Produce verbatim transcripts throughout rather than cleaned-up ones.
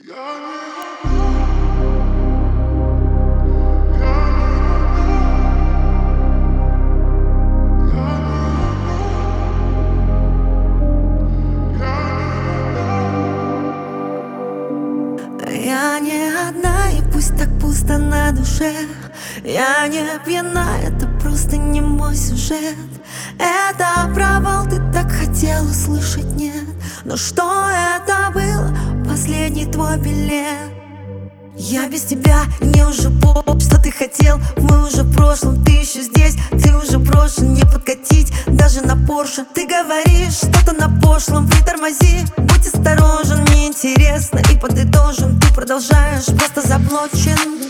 Я не одна, и пусть так пусто на душе. Я не пьяна, это просто не мой сюжет. Это провал, ты так хотел услышать, нет. Но что это было? Последний твой билет. Я без тебя, мне уже поп, что ты хотел. Мы уже в прошлом, ты еще здесь. Ты уже брошен, не подкатить даже на Порше. Ты говоришь что-то на пошлом, притормози. Будь осторожен, мне интересно. И подытожим, ты продолжаешь, просто заблочен.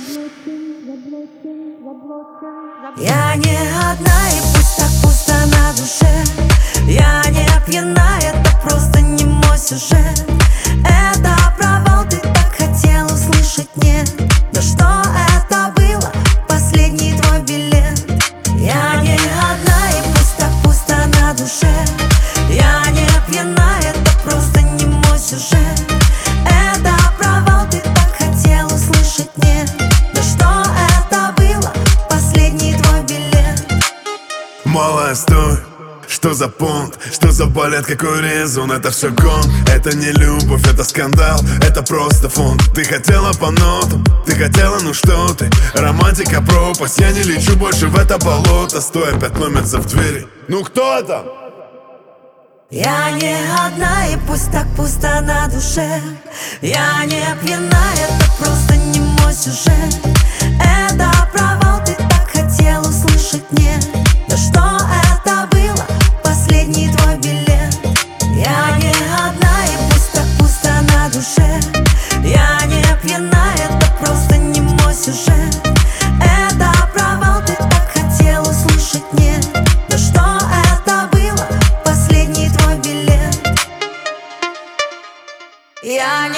Я не одна, и пусть так пусто на душе. Я не пьяна, это просто не мой сюжет. Это провал, ты так хотел услышать, нет. Да что это было? Последний твой билет. Я не одна, и пусть так пусто на душе. Я не пьяна, это просто не мой сюжет. Это провал, ты так хотел услышать, нет. Да что это было? Последний твой билет. Малая, стой, что за понт, что за балет, какой резон? Это все гон, это не любовь, это скандал, это просто фон. Ты хотела по нотам, ты хотела, ну что ты? Романтика пропасть, я не лечу больше в это болото. Стой, опять номер в двери. Ну кто там? Я не одна, и пусть так пусто на душе. Я не пьяна, это просто не мой сюжет. Это провал, ты так хотел услышать, нет. Да что это было? Последний твой билет. Я не одна, и пусть так пусто на душе. Я не пьяна, это просто не мой сюжет. Это провал, ты так хотел услышать, нет. Да что это было? Последний твой билет. Я не